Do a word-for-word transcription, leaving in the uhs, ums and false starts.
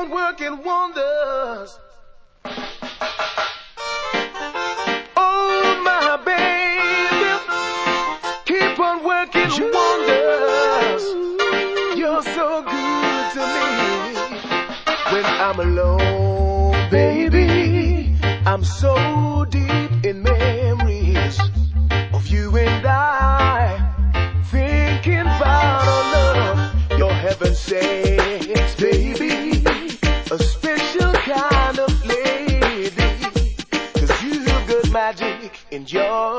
on working wonders. Oh, my baby, keep on working wonders. You're so good to me. When I'm alone, baby, I'm so deep in memories of you and I, thinking about our love. Your heaven sakes, baby, a special kind of lady, 'cause you've got magic in your